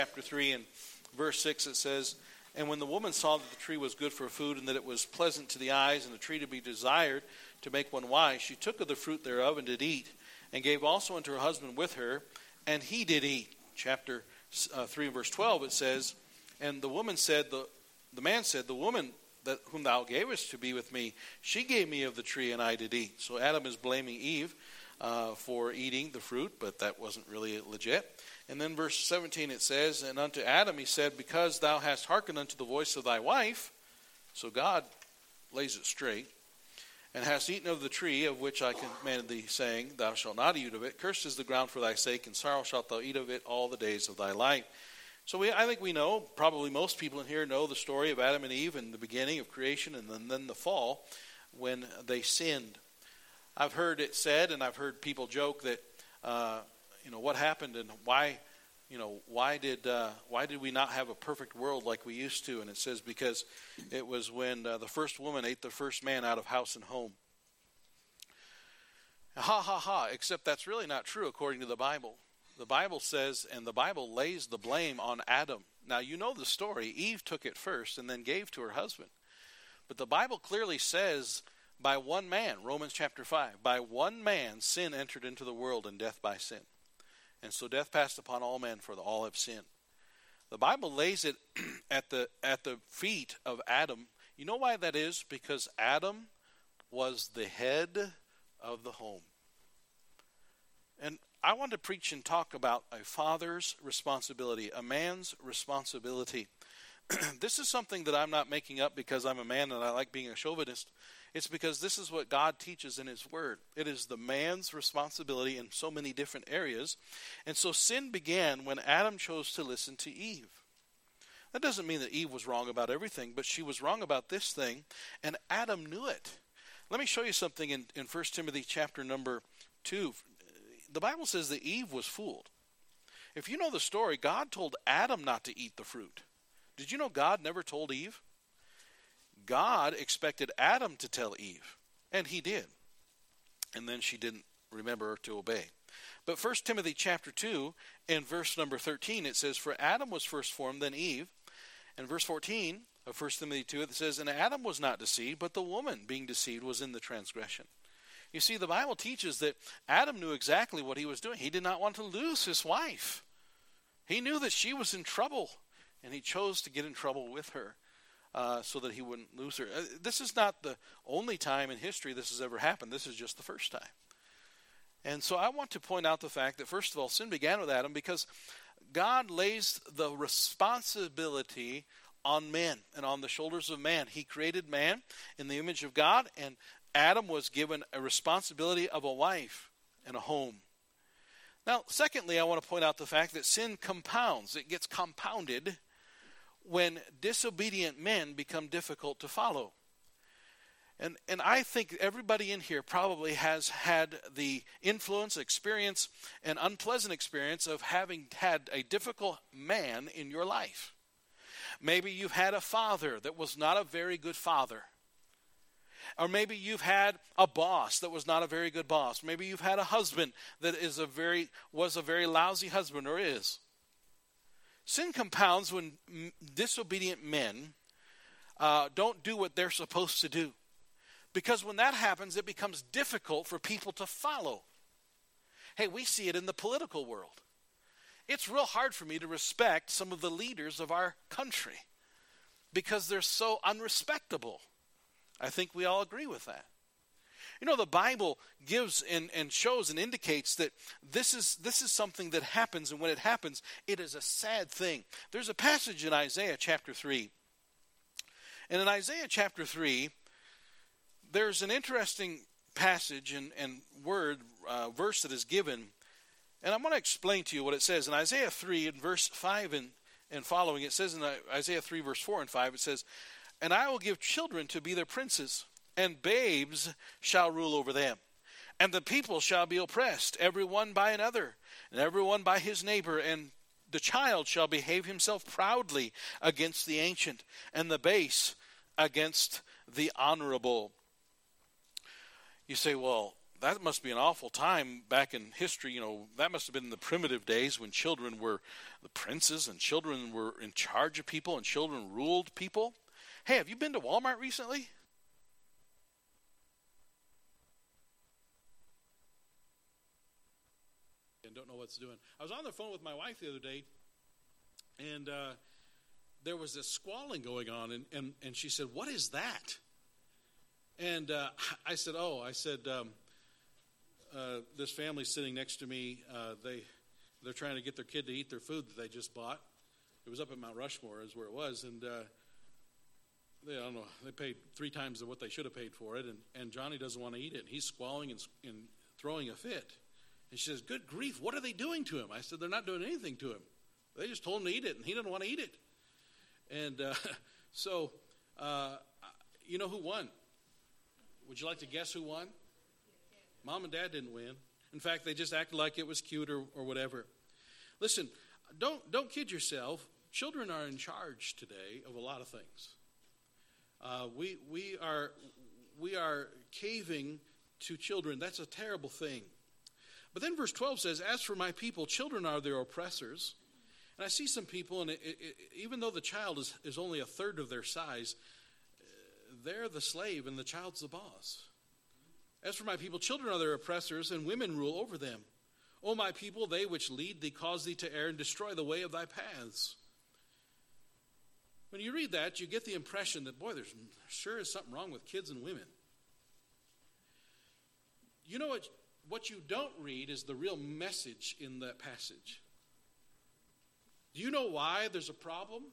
Chapter 3 and verse 6 it says, "And when the woman saw that the tree was good for food, and that it was pleasant to the eyes, and a tree to be desired to make one wise, she took of the fruit thereof and did eat, and gave also unto her husband with her, and he did eat." Chapter 3 and verse 12 it says, "And the woman said, the man said, the woman that whom thou gavest to be with me, she gave me of the tree, and I did eat." So Adam is blaming Eve for eating the fruit, but that wasn't really legit. And then verse 17 it says, "And unto Adam he said, Because thou hast hearkened unto the voice of thy wife," so God lays it straight, "and hast eaten of the tree of which I commanded thee, saying, Thou shalt not eat of it. Cursed is the ground for thy sake, and sorrow shalt thou eat of it all the days of thy life." So I think we know, probably most people in here know the story of Adam and Eve and the beginning of creation and then the fall when they sinned. I've heard it said, and I've heard people joke that, what happened and why did we not have a perfect world like we used to? And it says because it was when the first woman ate the first man out of house and home. Ha ha ha, except that's really not true according to the Bible. The Bible says, and the Bible lays the blame on Adam. Now you know the story. Eve took it first and then gave to her husband. But the Bible clearly says by one man, Romans chapter 5, by one man sin entered into the world, and death by sin. And so death passed upon all men, for all have sinned. The Bible lays it at the feet of Adam. You know why that is? Because Adam was the head of the home. And I want to preach and talk about a father's responsibility, a man's responsibility. This is something that I'm not making up because I'm a man and I like being a chauvinist. It's because this is what God teaches in His Word. It is the man's responsibility in so many different areas. And so sin began when Adam chose to listen to Eve. That doesn't mean that Eve was wrong about everything, but she was wrong about this thing, and Adam knew it. Let me show you something in 1 Timothy chapter number 2. The Bible says that Eve was fooled. If you know the story, God told Adam not to eat the fruit. Did you know God never told Eve? God expected Adam to tell Eve, and he did. And then she didn't remember to obey. But 1 Timothy chapter 2, in verse number 13, it says, "For Adam was first formed, then Eve." And verse 14 of 1 Timothy 2, it says, "And Adam was not deceived, but the woman, being deceived, was in the transgression." You see, the Bible teaches that Adam knew exactly what he was doing. He did not want to lose his wife. He knew that she was in trouble, and he chose to get in trouble with her. So that he wouldn't lose her. This is not the only time in history this has ever happened. This is just the first time. And so I want to point out the fact that, first of all, sin began with Adam because God lays the responsibility on men and on the shoulders of man. He created man in the image of God, and Adam was given a responsibility of a wife and a home. Now, secondly, I want to point out the fact that sin compounds. It gets compounded when disobedient men become difficult to follow. And I think everybody in here probably has had the influence, experience, and unpleasant experience of having had a difficult man in your life. Maybe you've had a father that was not a very good father. Or maybe you've had a boss that was not a very good boss. Maybe you've had a husband that was a very lousy husband or is. Sin compounds when disobedient men don't do what they're supposed to do. Because when that happens, it becomes difficult for people to follow. Hey, we see it in the political world. It's real hard for me to respect some of the leaders of our country because they're so unrespectable. I think we all agree with that. You know, the Bible gives and shows and indicates that this is something that happens, and when it happens, it is a sad thing. There's a passage in Isaiah chapter 3. And in Isaiah chapter 3, there's an interesting passage and verse that is given. And I'm going to explain to you what it says. In Isaiah 3, in verse 5 and following, it says in Isaiah 3, verse 4 and 5, it says, "And I will give children to be their princes, and babes shall rule over them. And the people shall be oppressed, every one by another, and every one by his neighbor. And the child shall behave himself proudly against the ancient, and the base against the honorable." You say, well, that must be an awful time back in history. That must have been the primitive days when children were the princes and children were in charge of people and children ruled people. Hey, have you been to Walmart recently? And don't know what's doing. I was on the phone with my wife the other day, and there was this squalling going on, and she said, "What is that?" And I said, this family sitting next to me, they're trying to get their kid to eat their food that they just bought. It was up at Mount Rushmore is where it was, and they paid 3 times what they should have paid for it, and Johnny doesn't want to eat it. He's squalling and throwing a fit. And she says, "Good grief, what are they doing to him?" I said, "They're not doing anything to him. They just told him to eat it, and he doesn't want to eat it." And so, you know who won? Would you like to guess who won? Mom and Dad didn't win. In fact, they just acted like it was cute or whatever. Listen, don't kid yourself. Children are in charge today of a lot of things. We are caving to children. That's a terrible thing. But then verse 12 says, "As for my people, children are their oppressors." And I see some people, and even though the child is only a third of their size, they're the slave and the child's the boss. "As for my people, children are their oppressors, and women rule over them. O my people, they which lead thee cause thee to err and destroy the way of thy paths." When you read that, you get the impression that, boy, there sure is something wrong with kids and women. You know what you don't read is the real message in that passage. Do you know why there's a problem?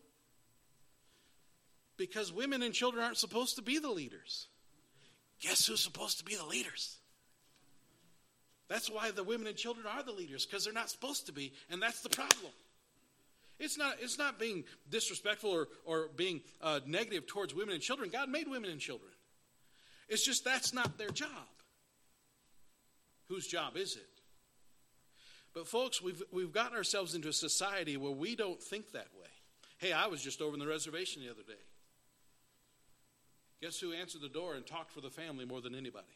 Because women and children aren't supposed to be the leaders. Guess who's supposed to be the leaders? That's why the women and children are the leaders, because they're not supposed to be, and that's the problem. It's not being disrespectful or being negative towards women and children. God made women and children. It's just that's not their job. Whose job is it? But folks, we've gotten ourselves into a society where we don't think that way. Hey, I was just over in the reservation the other day. Guess who answered the door and talked for the family more than anybody?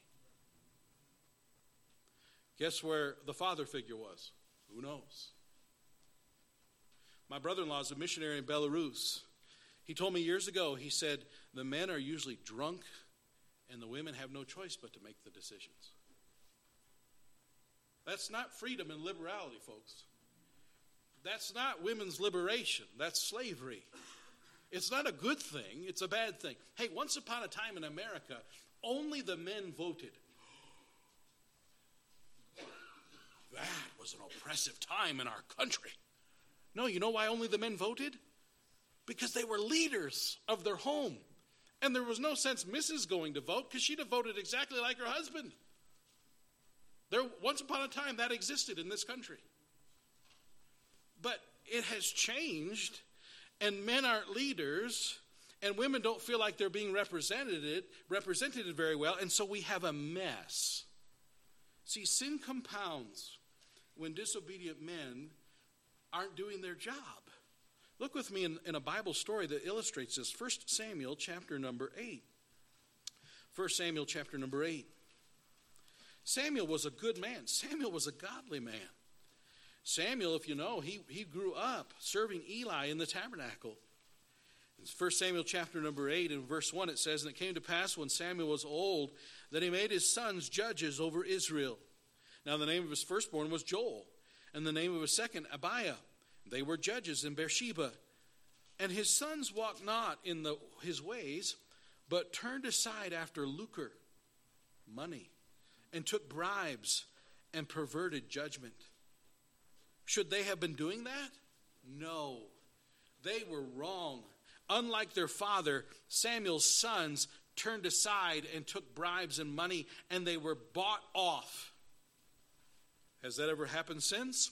Guess where the father figure was? Who knows? My brother-in-law is a missionary in Belarus. He told me years ago, he said, the men are usually drunk and the women have no choice but to make the decisions. That's not freedom and liberality, folks. That's not women's liberation. That's slavery. It's not a good thing. It's a bad thing. Hey, once upon a time in America, only the men voted. That was an oppressive time in our country. No, you know why only the men voted? Because they were leaders of their home. And there was no sense Mrs. going to vote because she'd have voted exactly like her husband. Once upon a time, that existed in this country. But it has changed, and men aren't leaders, and women don't feel like they're being represented very well, and so we have a mess. See, sin compounds when disobedient men aren't doing their job. Look with me in a Bible story that illustrates this. 1 Samuel chapter number 8. 1 Samuel chapter number 8. Samuel was a good man. Samuel was a godly man. Samuel, if you know, he grew up serving Eli in the tabernacle. In 1 Samuel chapter number 8 and verse 1 it says, "And it came to pass when Samuel was old that he made his sons judges over Israel. Now the name of his firstborn was Joel, and the name of his second Abiah. They were judges in Beersheba. And his sons walked not in his ways, but turned aside after lucre," money, "and took bribes and perverted judgment." Should they have been doing that? No. They were wrong. Unlike their father, Samuel's sons turned aside and took bribes and money, and they were bought off. Has that ever happened since?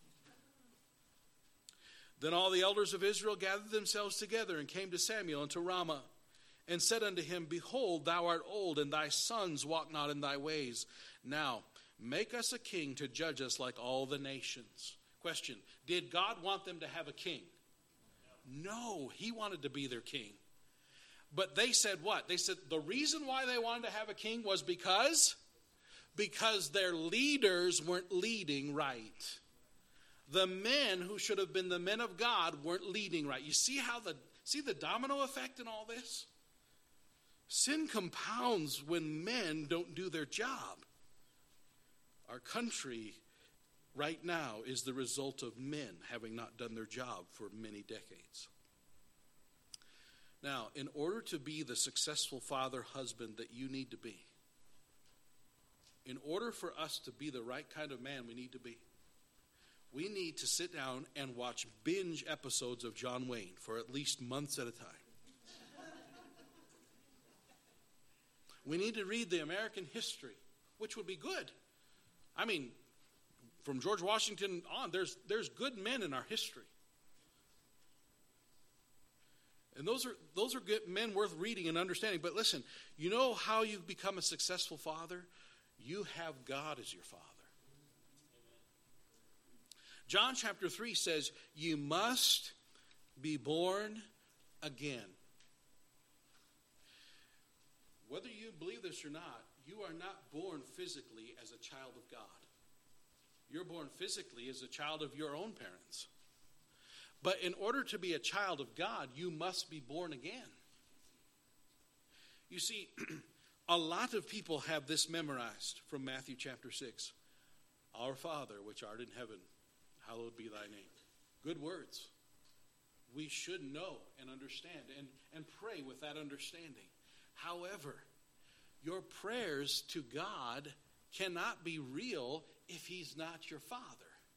Then all the elders of Israel gathered themselves together and came to Samuel unto Ramah, and said unto him, "Behold, thou art old, and thy sons walk not in thy ways. Now make us a king to judge us like all the nations." Question, did God want them to have a king? No, he wanted to be their king. But they said what? They said the reason why they wanted to have a king was because because their leaders weren't leading right. The men who should have been the men of God weren't leading right. You see the domino effect in all this? Sin compounds when men don't do their job. Our country right now is the result of men having not done their job for many decades. Now, in order to be the successful father, husband that you need to be, in order for us to be the right kind of man we need to be, we need to sit down and watch binge episodes of John Wayne for at least months at a time. We need to read the American history, which would be good. I mean, from George Washington on, there's good men in our history. And those are good men worth reading and understanding. But listen, you know how you become a successful father? You have God as your father. John chapter 3 says, you must be born again. Whether you believe this or not, you are not born physically as a child of God. You're born physically as a child of your own parents. But in order to be a child of God, you must be born again. You see, a lot of people have this memorized from Matthew chapter 6. Our Father, which art in heaven, hallowed be thy name. Good words. We should know and understand and pray with that understanding. However, your prayers to God cannot be real if he's not your father.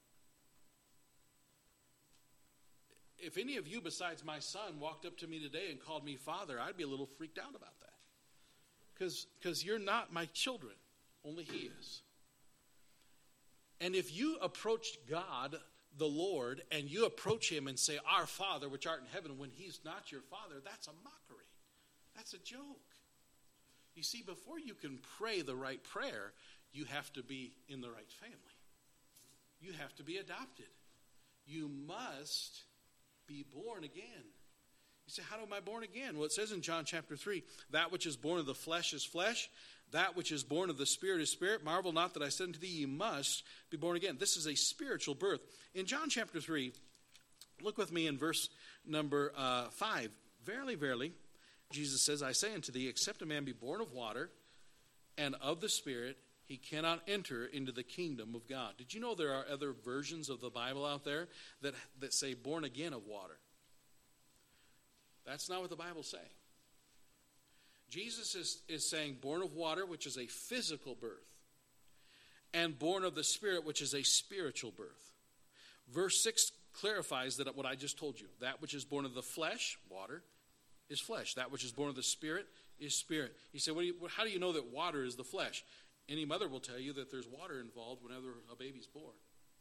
If any of you besides my son walked up to me today and called me father, I'd be a little freaked out about that. Because you're not my children. Only he is. And if you approach God, the Lord, and you approach him and say, our Father, which art in heaven, when he's not your father, that's a mockery. That's a joke. You see, before you can pray the right prayer, you have to be in the right family. You have to be adopted. You must be born again. You say, how am I born again? Well, it says in John chapter 3, that which is born of the flesh is flesh, that which is born of the Spirit is spirit. Marvel not that I said unto thee, ye must be born again. This is a spiritual birth. In John chapter 3, look with me in verse number 5. Verily, verily, Jesus says, I say unto thee, except a man be born of water and of the Spirit, he cannot enter into the kingdom of God. Did you know there are other versions of the Bible out there that say born again of water? That's not what the Bible's saying. Jesus is saying born of water, which is a physical birth, and born of the Spirit, which is a spiritual birth. Verse 6 clarifies that what I just told you. That which is born of the flesh, water, is flesh. That which is born of the Spirit is spirit. You say, how do you know that water is the flesh? Any mother will tell you that there's water involved whenever a baby's born.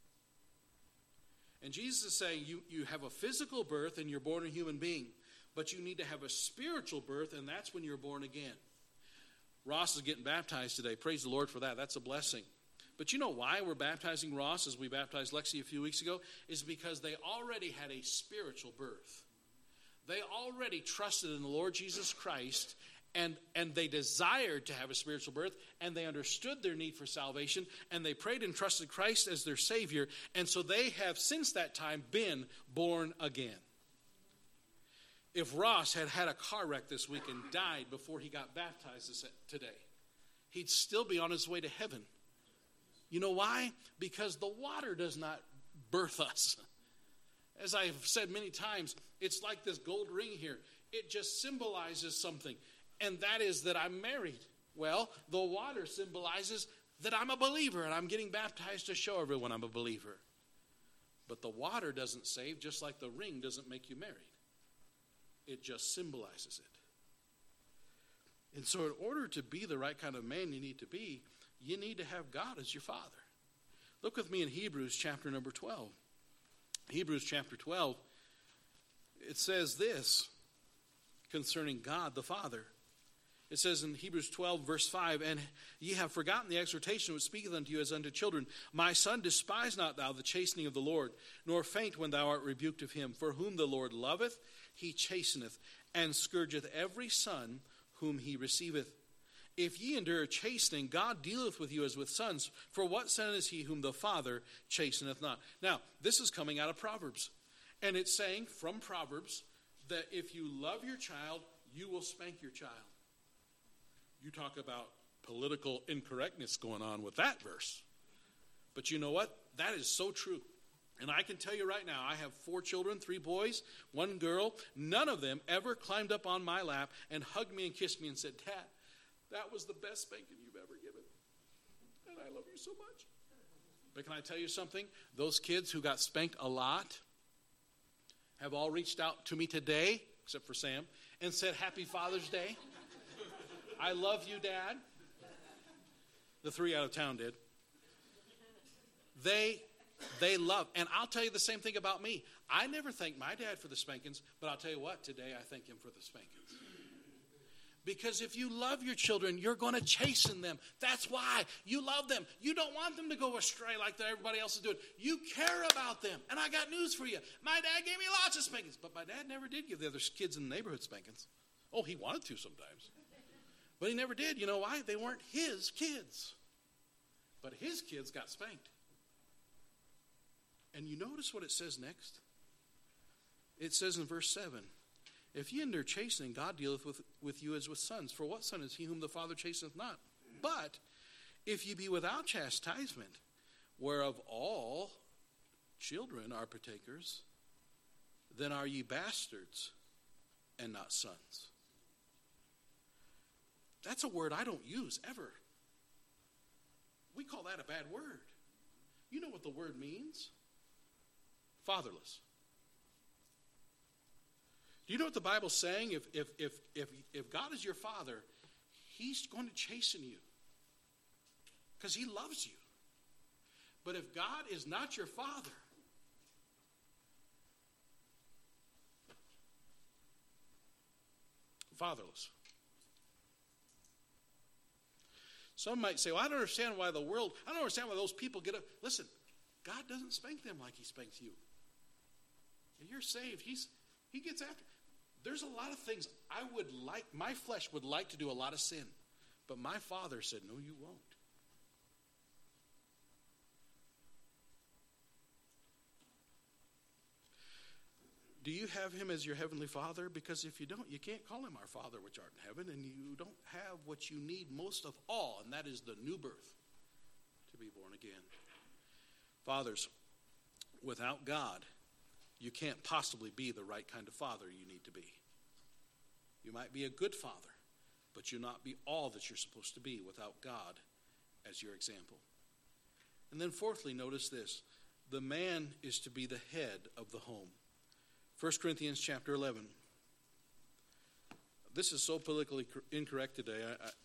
And Jesus is saying you have a physical birth and you're born a human being. But you need to have a spiritual birth, and that's when you're born again. Ross is getting baptized today. Praise the Lord for that. That's a blessing. But you know why we're baptizing Ross as we baptized Lexi a few weeks ago? Is because they already had a spiritual birth. They already trusted in the Lord Jesus Christ, and they desired to have a spiritual birth, and they understood their need for salvation, and they prayed and trusted Christ as their Savior, and so they have since that time been born again. If Ross had had a car wreck this week and died before he got baptized today, he'd still be on his way to heaven. You know why? Because the water does not birth us. As I've said many times, it's like this gold ring here. It just symbolizes something, and that is that I'm married. Well, the water symbolizes that I'm a believer, and I'm getting baptized to show everyone I'm a believer. But the water doesn't save, just like the ring doesn't make you married. It just symbolizes it. And so in order to be the right kind of man you need to have God as your father. Look with me in Hebrews chapter number 12. Hebrews chapter 12, it says this concerning God the Father. It says in Hebrews 12, verse 5, and ye have forgotten the exhortation which speaketh unto you as unto children. My son, despise not thou the chastening of the Lord, nor faint when thou art rebuked of him. For whom the Lord loveth, he chasteneth, and scourgeth every son whom he receiveth. if ye endure chastening, God dealeth with you as with sons. For what son is he whom the Father chasteneth not? Now, this is coming out of Proverbs. And it's saying from Proverbs that if you love your child, you will spank your child. You talk about political incorrectness going on with that verse. But you know what? That is so true. And I can tell you right now, I have 4 children, 3 boys, 1 girl. None of them ever climbed up on my lap and hugged me and kissed me and said, Dad, that was the best spanking you've ever given. And I love you so much. But can I tell you something? Those kids who got spanked a lot have all reached out to me today, except for Sam, and said, Happy Father's Day. I love you, Dad. The 3 out of town did. They love. And I'll tell you the same thing about me. I never thank my dad for the spankings, but I'll tell you what, today I thank him for the spankings. Because if you love your children, you're going to chasten them. That's why you love them. You don't want them to go astray like everybody else is doing. You care about them. And I got news for you. My dad gave me lots of spankings, but my dad never did give the other kids in the neighborhood spankings. Oh, he wanted to sometimes. But he never did. You know why? They weren't his kids. But his kids got spanked. And you notice what it says next? It says in verse 7, If ye endure chastening, God dealeth with you as with sons. For what son is he whom the Father chasteneth not? But if ye be without chastisement, whereof all children are partakers, then are ye bastards and not sons. That's a word I don't use ever. We call that a bad word. You know what the word means? Fatherless. Do you know what the Bible's saying? If God is your father, he's going to chasten you because he loves you. But if God is not your father, fatherless. Some might say, well, I don't understand why those people get up. Listen, God doesn't spank them like he spanks you. You're saved. He gets after. There's a lot of things my flesh would like to do a lot of sin. But my Father said, no, you won't. Do you have him as your heavenly Father? Because if you don't, you can't call him our Father which art in heaven, and you don't have what you need most of all, and that is the new birth, to be born again. Fathers, without God, you can't possibly be the right kind of father you need to be. You might be a good father, but you'll not be all that you're supposed to be without God as your example. And then fourthly, notice this. The man is to be the head of the home. 1 Corinthians chapter 11. This is so politically incorrect today,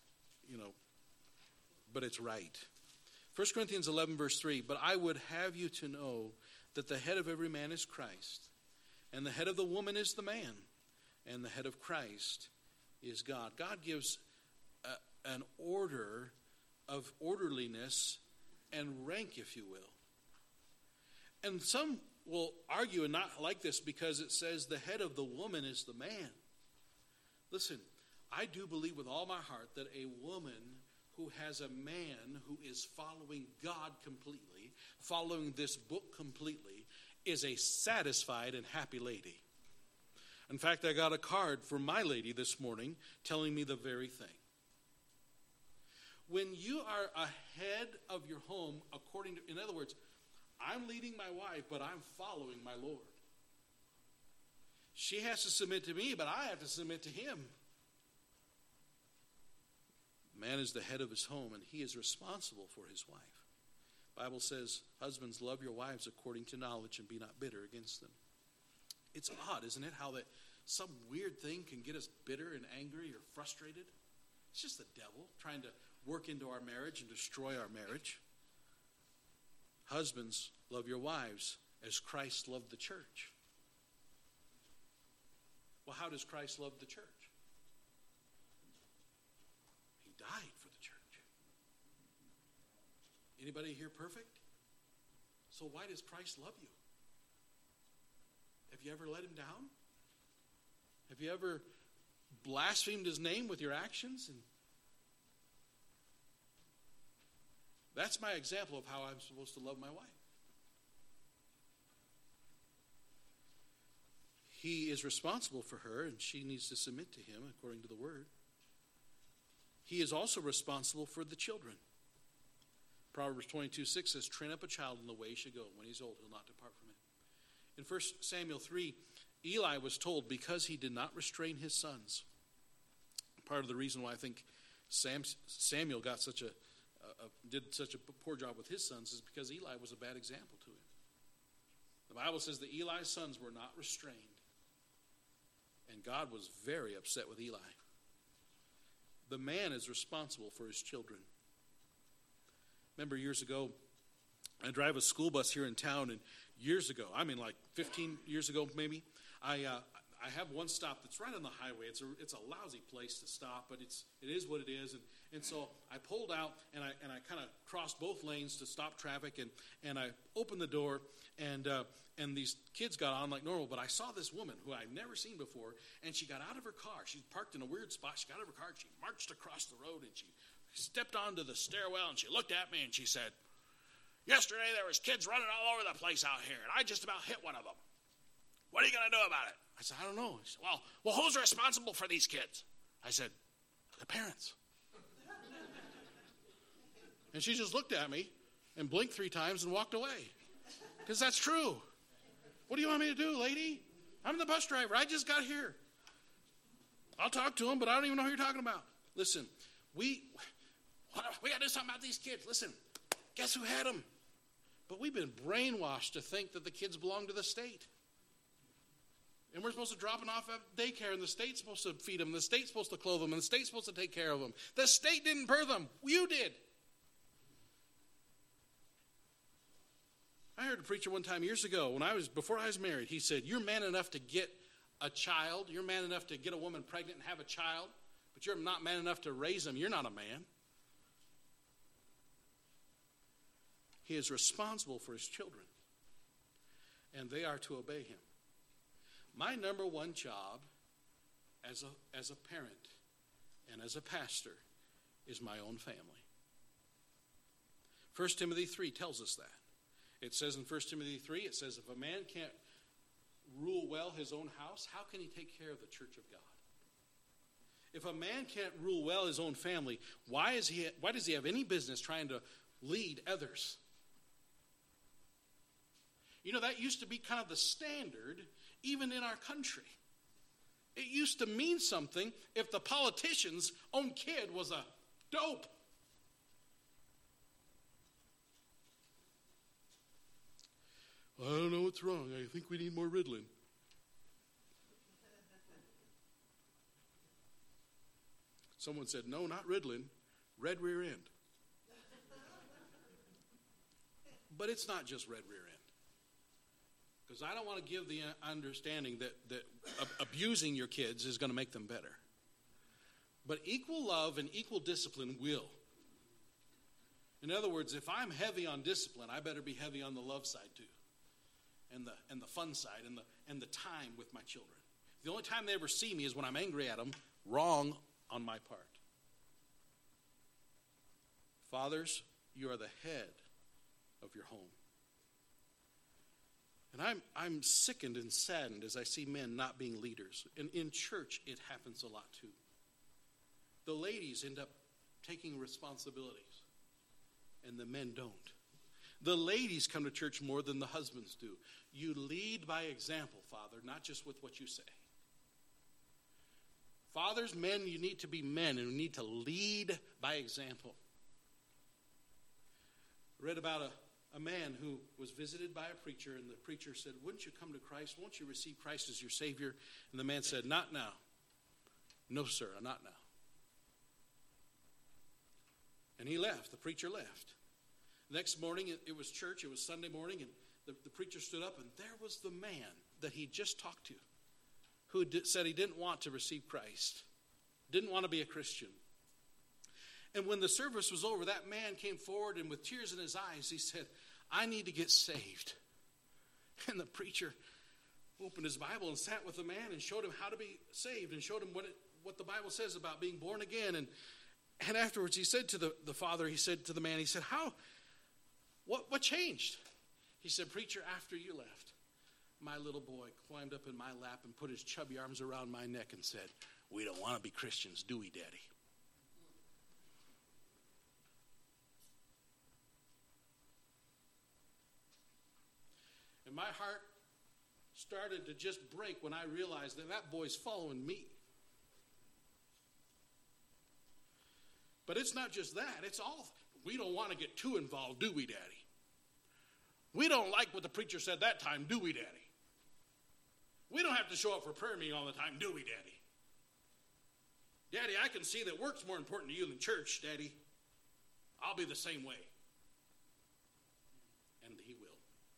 but it's right. 1 Corinthians 11 verse 3, But I would have you to know that the head of every man is Christ, and the head of the woman is the man, and the head of Christ is God. God gives an order of orderliness and rank, if you will. And some will argue and not like this because it says the head of the woman is the man. Listen, I do believe with all my heart that a woman who has a man who is following God completely, following this book completely, is a satisfied and happy lady. In fact, I got a card from my lady this morning telling me the very thing. When you are ahead of your home, in other words, I'm leading my wife, but I'm following my Lord. She has to submit to me, but I have to submit to him. Man is the head of his home, and he is responsible for his wife. The Bible says, husbands, love your wives according to knowledge and be not bitter against them. It's odd, isn't it, how that some weird thing can get us bitter and angry or frustrated? It's just the devil trying to work into our marriage and destroy our marriage. Husbands, love your wives as Christ loved the church. Well, how does Christ love the church? He died for the church. Anybody here perfect? So why does Christ love you? Have you ever let him down? Have you ever blasphemed his name with your actions? And That's my example of how I'm supposed to love my wife. He is responsible for her, and she needs to submit to him according to the word. He is also responsible for the children. Proverbs 22:6 says, train up a child in the way he should go. When he's old, he'll not depart from it. In 1 Samuel 3, Eli was told because he did not restrain his sons. Part of the reason why I think Samuel got did such a poor job with his sons is because Eli was a bad example to him. The Bible says that Eli's sons were not restrained. And God was very upset with Eli. The man is responsible for his children. Remember years ago, I drive a school bus here in town, and years ago, I mean like 15 years ago maybe, I have one stop that's right on the highway. It's a lousy place to stop, but it is what it is. And so I pulled out and I kind of crossed both lanes to stop traffic, and I opened the door, and these kids got on like normal. But I saw this woman who I'd never seen before, and she got out of her car. She parked in a weird spot. She got out of her car, and she marched across the road, and she stepped onto the stairwell, and she looked at me, and she said, "Yesterday there was kids running all over the place out here, and I just about hit one of them. What are you going to do about it?" I said, "I don't know." She said, well, who's responsible for these kids?" I said, "The parents." And she just looked at me and blinked 3 times and walked away. Because that's true. "What do you want me to do, lady? I'm the bus driver. I just got here." I'll talk to him, but I don't even know who you're talking about. Listen, we got to do something about these kids. Listen, guess who had them? But we've been brainwashed to think that the kids belong to the state. And we're supposed to drop them off at daycare, and the state's supposed to feed them, the state's supposed to clothe them, and the state's supposed to take care of them. The state didn't birth them. You did. I heard a preacher one time years ago, before I was married, he said, "You're man enough to get a child. You're man enough to get a woman pregnant and have a child, but you're not man enough to raise them. You're not a man." He is responsible for his children, and they are to obey him. My number one job as a parent and as a pastor is my own family. 1 Timothy 3 tells us that. It says in 1 Timothy 3, it says, if a man can't rule well his own house, how can he take care of the church of God? If a man can't rule well his own family, why does he have any business trying to lead others? You know, that used to be kind of the standard even in our country. It used to mean something if the politician's own kid was a dope. "I don't know what's wrong. I think we need more Ritalin." Someone said, "No, not Ritalin, red rear end." But it's not just red rear end. Because I don't want to give the understanding that abusing your kids is going to make them better. But equal love and equal discipline will. In other words, if I'm heavy on discipline, I better be heavy on the love side too. And the fun side and the time with my children. The only time they ever see me is when I'm angry at them. Wrong on my part. Fathers, you are the head of your home. And I'm sickened and saddened as I see men not being leaders. And in church, it happens a lot too. The ladies end up taking responsibilities, and the men don't. The ladies come to church more than the husbands do. You lead by example, Father, not just with what you say. Fathers, men, you need to be men, and you need to lead by example. I read about a man who was visited by a preacher, and the preacher said, "Wouldn't you come to Christ? Won't you receive Christ as your Savior?" And the man said, "Not now." "No, sir, not now." And he left. The preacher left. The next morning, it was church. It was Sunday morning, and the preacher stood up, and there was the man that he just talked to, who said he didn't want to receive Christ, didn't want to be a Christian. And when the service was over, that man came forward, and with tears in his eyes, he said, "I need to get saved." And the preacher opened his Bible and sat with the man and showed him how to be saved and showed him what the Bible says about being born again. And afterwards he said to the father, he said to the man, he said, what changed? He said, preacher, after you left, my little boy climbed up in my lap and put his chubby arms around my neck and said, we don't want to be Christians, do we, Daddy? And my heart started to just break when I realized that boy's following me. But it's not just that. It's all, we don't want to get too involved, do we, Daddy? We don't like what the preacher said that time, do we, Daddy? We don't have to show up for prayer meeting all the time, do we, Daddy? Daddy, I can see that work's more important to you than church, Daddy. I'll be the same way. And he will.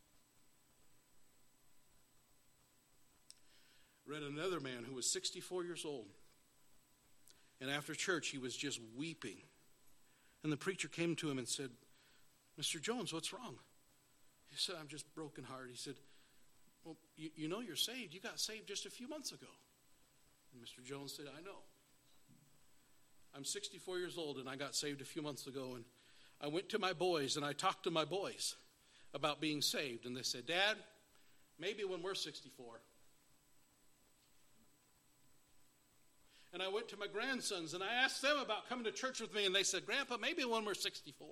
Read another man who was 64 years old. And after church, he was just weeping. And the preacher came to him and said, Mr. Jones, what's wrong? He said, I'm just brokenhearted. He said, well, you know you're saved. You got saved just a few months ago. And Mr. Jones said, I know. I'm 64 years old, and I got saved a few months ago. And I went to my boys, and I talked to my boys about being saved. And they said, Dad, maybe when we're 64. And I went to my grandsons, and I asked them about coming to church with me, and they said, Grandpa, maybe when we're 64.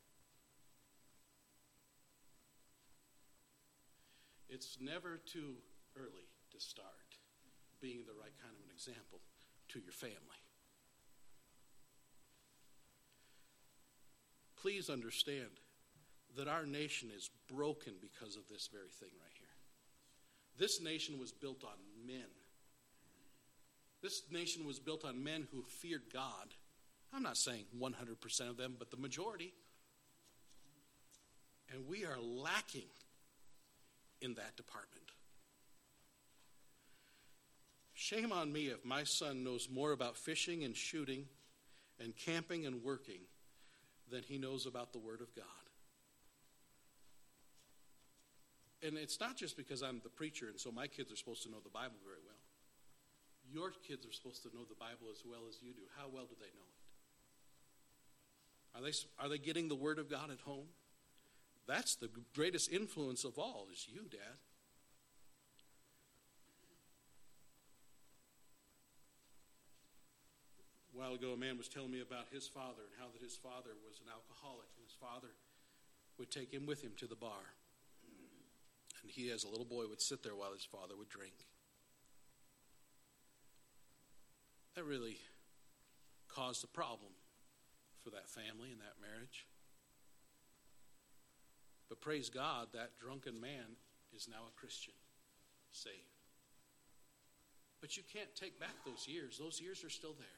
It's never too early to start being the right kind of an example to your family. Please understand that our nation is broken because of this very thing right here. This nation was built on men. This nation was built on men who feared God. I'm not saying 100% of them, but the majority. And we are lacking in that department. Shame on me if my son knows more about fishing and shooting and camping and working than he knows about the Word of God. And it's not just because I'm the preacher and so my kids are supposed to know the Bible very well. Your kids are supposed to know the Bible as well as you do. How well do they know it? Are they getting the Word of God at home? That's the greatest influence of all, is you, Dad. A while ago, a man was telling me about his father and how that his father was an alcoholic, and his father would take him with him to the bar. And he, as a little boy, would sit there while his father would drink. That really caused a problem for that family and that marriage. But praise God, that drunken man is now a Christian, saved. But you can't take back those years. Those years are still there.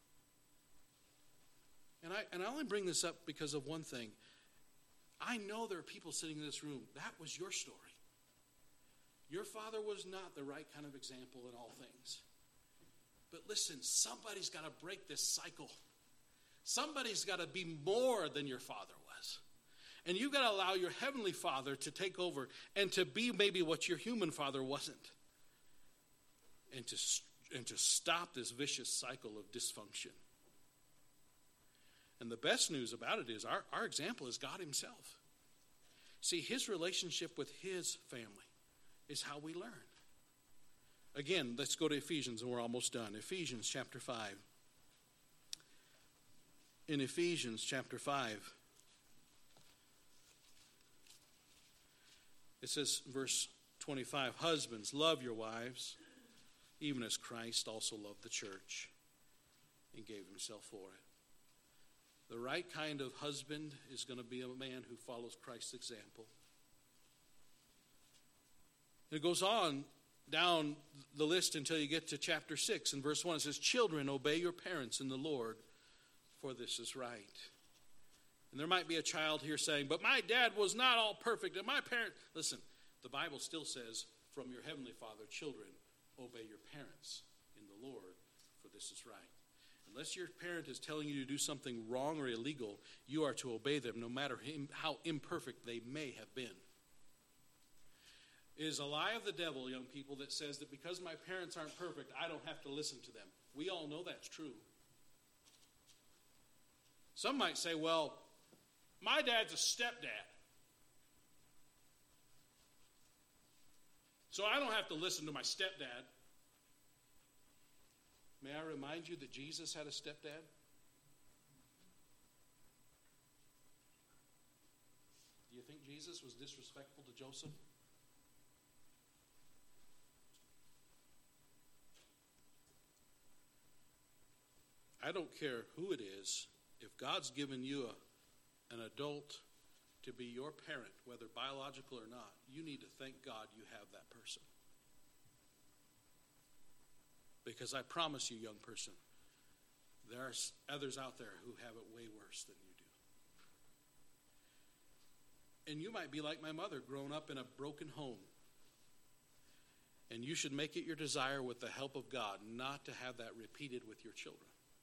And I only bring this up because of one thing. I know there are people sitting in this room. That was your story. Your father was not the right kind of example in all things. But listen, somebody's got to break this cycle. Somebody's got to be more than your father was. And you've got to allow your heavenly Father to take over and to be maybe what your human father wasn't. And to stop this vicious cycle of dysfunction. And the best news about it is our example is God himself. See, his relationship with his family is how we learn. Again, let's go to Ephesians, and we're almost done. Ephesians chapter 5. In Ephesians chapter 5, it says, verse 25, husbands, love your wives, even as Christ also loved the church and gave himself for it. The right kind of husband is going to be a man who follows Christ's example. It goes on down the list until you get to chapter 6. In verse 1, it says, children, obey your parents in the Lord, for this is right. And there might be a child here saying, but my dad was not all perfect, and my parents... Listen, the Bible still says, from your heavenly Father, children, obey your parents in the Lord, for this is right. Unless your parent is telling you to do something wrong or illegal, you are to obey them, no matter how imperfect they may have been. It is a lie of the devil, young people, that says that because my parents aren't perfect, I don't have to listen to them. We all know that's true. Some might say, well, my dad's a stepdad, so I don't have to listen to my stepdad. May I remind you that Jesus had a stepdad? Do you think Jesus was disrespectful to Joseph? I don't care who it is. If God's given you an adult to be your parent, whether biological or not, you need to thank God you have that person. Because I promise you, young person, there are others out there who have it way worse than you do. And you might be like my mother, grown up in a broken home. And you should make it your desire, with the help of God, not to have that repeated with your children.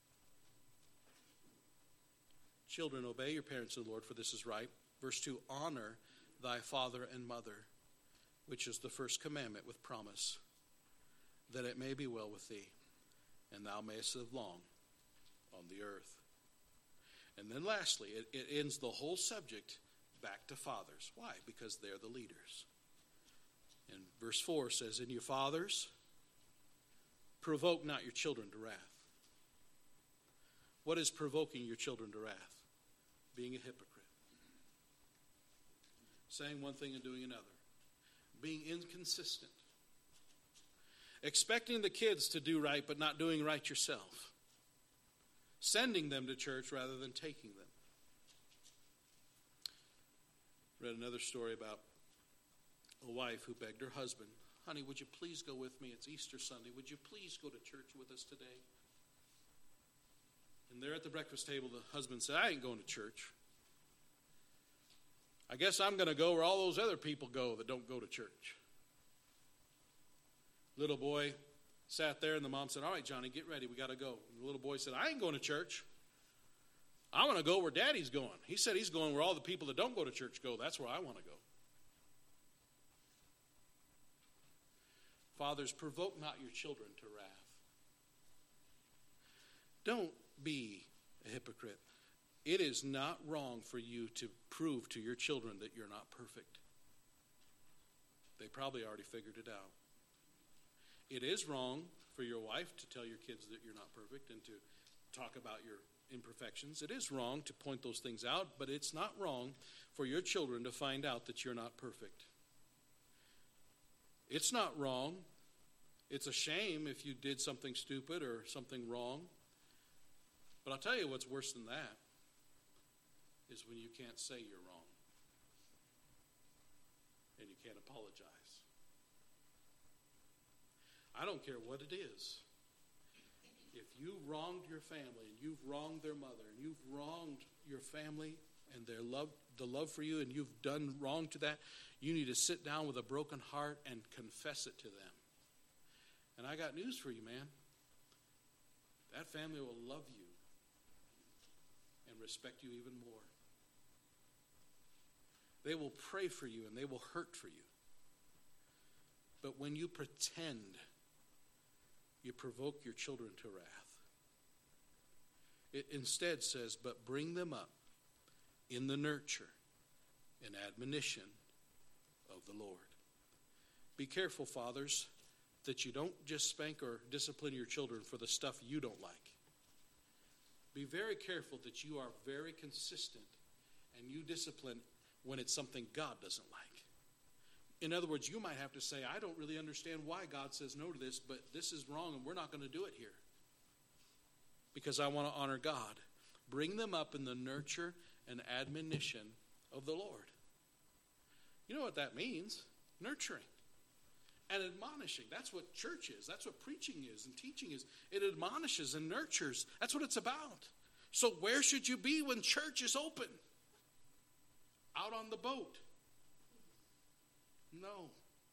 Children, obey your parents in the Lord, for this is right. Verse 2, honor thy father and mother, which is the first commandment with promise, that it may be well with thee, and thou mayest live long on the earth. And then lastly, it ends the whole subject back to fathers. Why? Because they're the leaders. And verse 4 says, and you fathers, provoke not your children to wrath. What is provoking your children to wrath? Being a hypocrite. Saying one thing and doing another. Being inconsistent. Expecting the kids to do right but not doing right yourself. Sending them to church rather than taking them. Read another story about a wife who begged her husband, honey, would you please go with me? It's Easter Sunday. Would you please go to church with us today? And there at the breakfast table, the husband said, I ain't going to church. I guess I'm going to go where all those other people go that don't go to church. Little boy sat there, and the mom said, all right, Johnny, get ready. We got to go. And the little boy said, I ain't going to church. I want to go where Daddy's going. He said he's going where all the people that don't go to church go. That's where I want to go. Fathers, provoke not your children to wrath. Don't be a hypocrite. It is not wrong for you to prove to your children that you're not perfect. They probably already figured it out. It is wrong for your wife to tell your kids that you're not perfect and to talk about your imperfections. It is wrong to point those things out, but it's not wrong for your children to find out that you're not perfect. It's not wrong. It's a shame if you did something stupid or something wrong. But I'll tell you what's worse than that is when you can't say you're wrong and you can't apologize. I don't care what it is. If you wronged your family and you've wronged their mother and you've wronged your family and their love, the love for you, and you've done wrong to that, you need to sit down with a broken heart and confess it to them. And I got news for you, man. That family will love you and respect you even more. They will pray for you and they will hurt for you. But when you pretend, you provoke your children to wrath. It instead says, but bring them up in the nurture and admonition of the Lord. Be careful, fathers, that you don't just spank or discipline your children for the stuff you don't like. Be very careful that you are very consistent and you discipline when it's something God doesn't like. In other words, you might have to say, I don't really understand why God says no to this, but this is wrong and we're not going to do it here because I want to honor God. Bring them up in the nurture and admonition of the Lord. You know what that means? Nurturing and admonishing. That's what church is. That's what preaching is and teaching is. It admonishes and nurtures. That's what it's about. So where should you be when church is open? Out on the boat? No.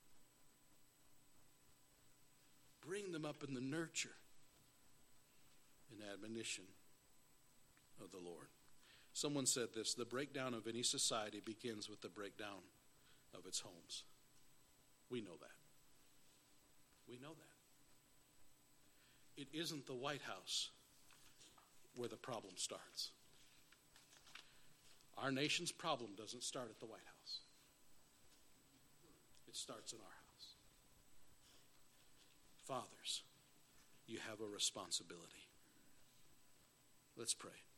Bring them up in the nurture and admonition of the Lord. Someone said this, the breakdown of any society begins with the breakdown of its homes. We know that. We know that. It isn't the White House where the problem starts. Our nation's problem doesn't start at the White House. It starts in our house. Fathers, you have a responsibility. Let's pray.